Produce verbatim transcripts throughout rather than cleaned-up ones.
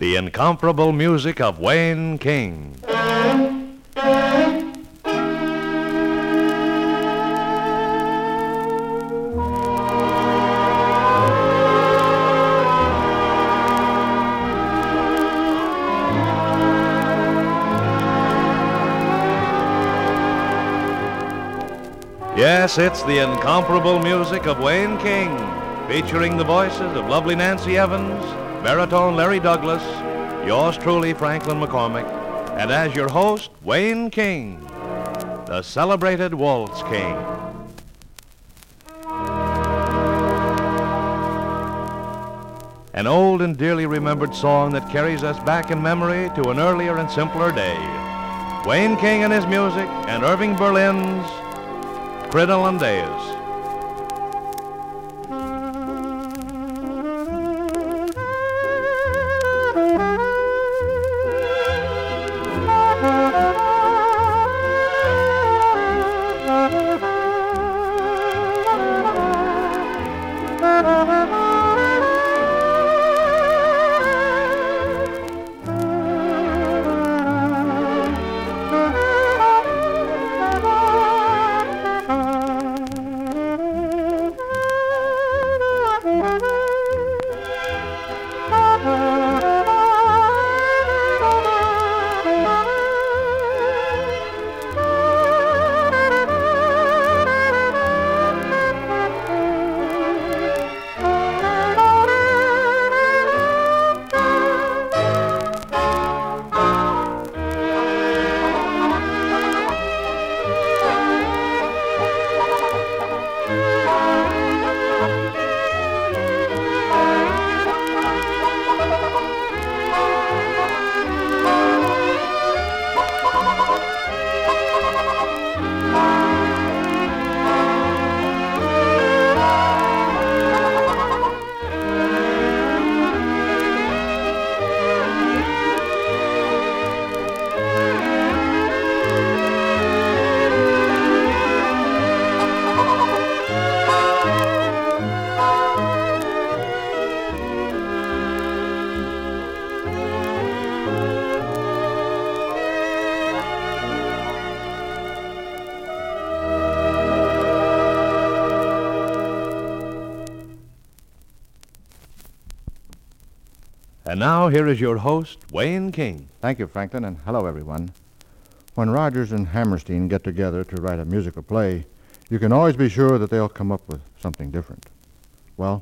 the incomparable music of Wayne King. Yes, it's the incomparable music of Wayne King, featuring the voices of lovely Nancy Evans, baritone Larry Douglas, yours truly, Franklin McCormick, and as your host, Wayne King, the celebrated Waltz King. An old and dearly remembered song that carries us back in memory to an earlier and simpler day. Wayne King and his music, and Irving Berlin's Crinoline Days. And now, here is your host, Wayne King. Thank you, Franklin, and hello, everyone. When Rodgers and Hammerstein get together to write a musical play, you can always be sure that they'll come up with something different. Well,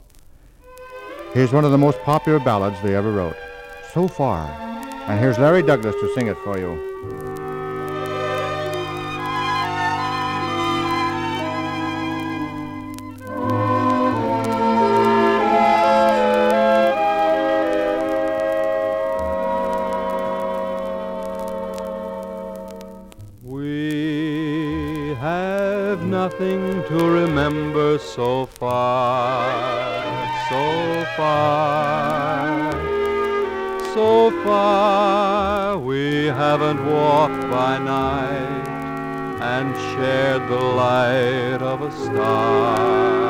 here's one of the most popular ballads they ever wrote, So Far. And here's Larry Douglas to sing it for you. Nothing to remember so far, so far, so far. We haven't walked by night and shared the light of a star.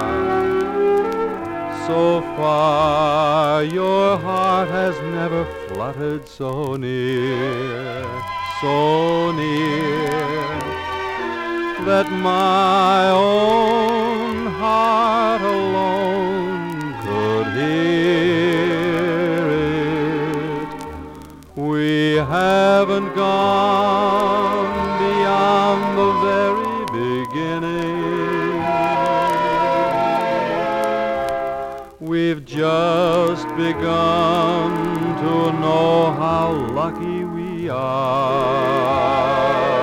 So far, your heart has never fluttered so near, so near, that my own heart alone could hear it. We haven't gone beyond the very beginning. We've just begun to know how lucky we are.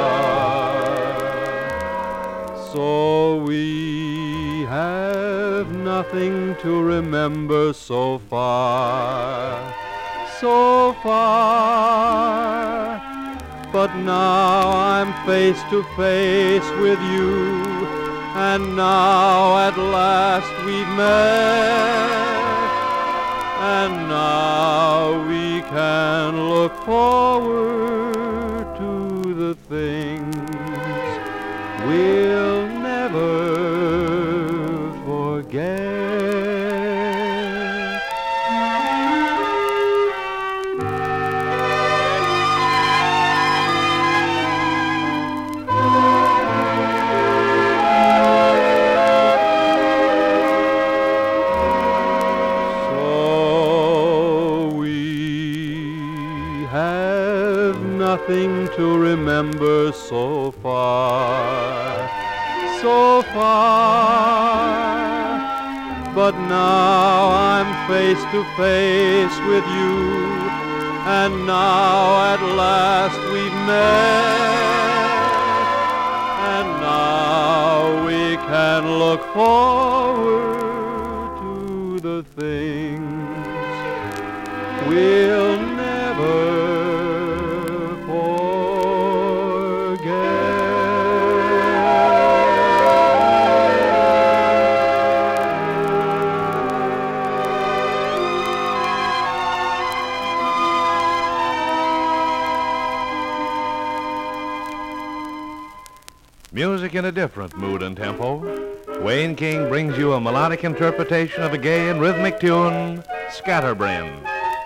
So we have nothing to remember so far, so far. But now I'm face to face with you, and now at last we've met, and now we can look forward to the things we'll never forget. to remember so far, so far. But now I'm face to face with you, and now at last we've met, and now we can look forward to the things we'll never Music in a different mood and tempo. Wayne King brings you a melodic interpretation of a gay and rhythmic tune, Scatterbrain.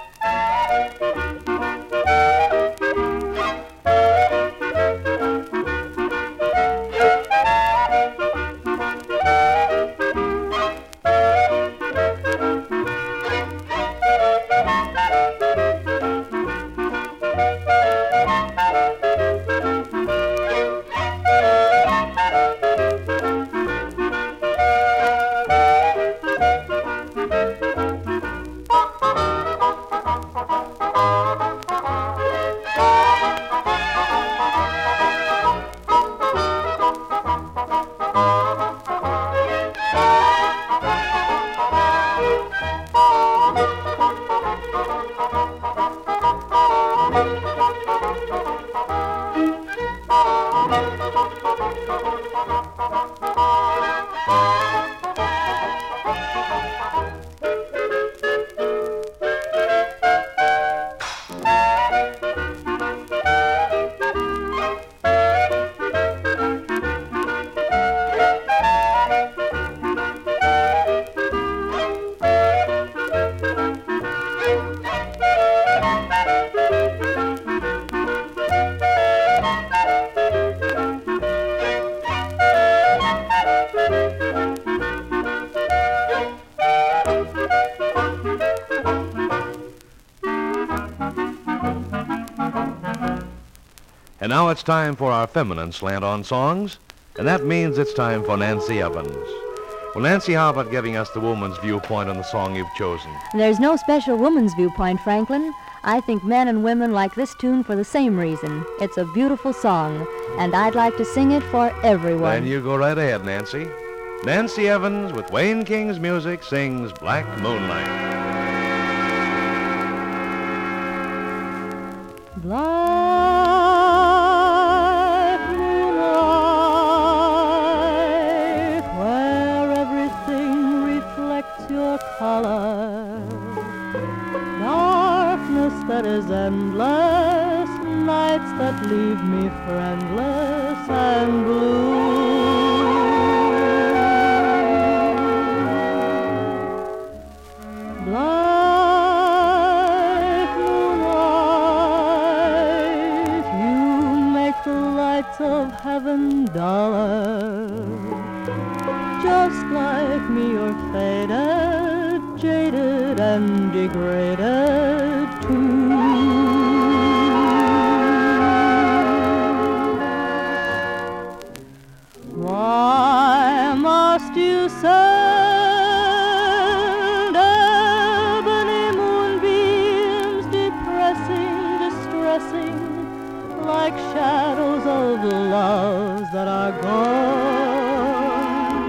And now it's time for our feminine slant on songs, and that means it's time for Nancy Evans. Well, Nancy, how about giving us the woman's viewpoint on the song you've chosen? There's no special woman's viewpoint, Franklin. I think men and women like this tune for the same reason. It's a beautiful song, and I'd like to sing it for everyone. Then you go right ahead, Nancy. Nancy Evans, with Wayne King's music, sings Black Moonlight. Black moonlight, where everything reflects your color. Darkness that is endless, nights that leave me friendless and blue. Black moonlight, you make the lights of heaven duller. Just like me, you're faded, jaded, and degraded too. Why must you send ebony moonbeams, depressing, distressing, like shadows of loves that are gone?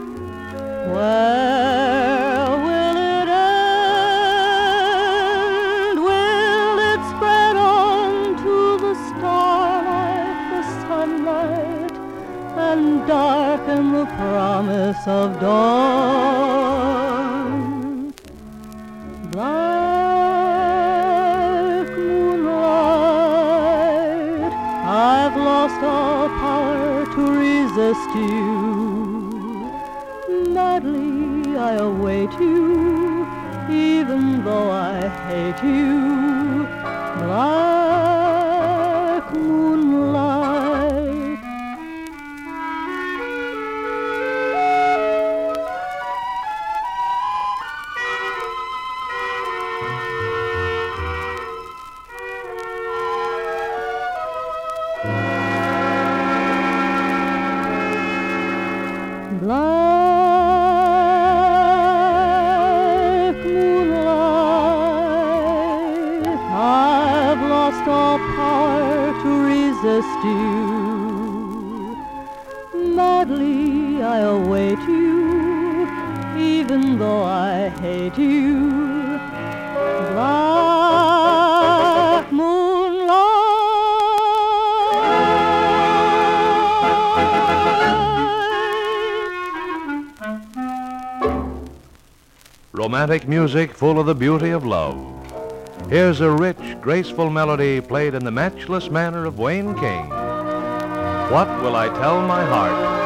Where will it end? Will it spread on to the starlight, the sunlight, and darken the promise of dawn? Black moonlight, I've lost all power to resist you. Madly I await you, even though I hate you. Black moonlight. Black moonlight, I've lost all power to resist you. Madly I await you, even though I hate you. Black moonlight. Romantic music full of the beauty of love. Here's a rich, graceful melody played in the matchless manner of Wayne King. What will I tell my heart?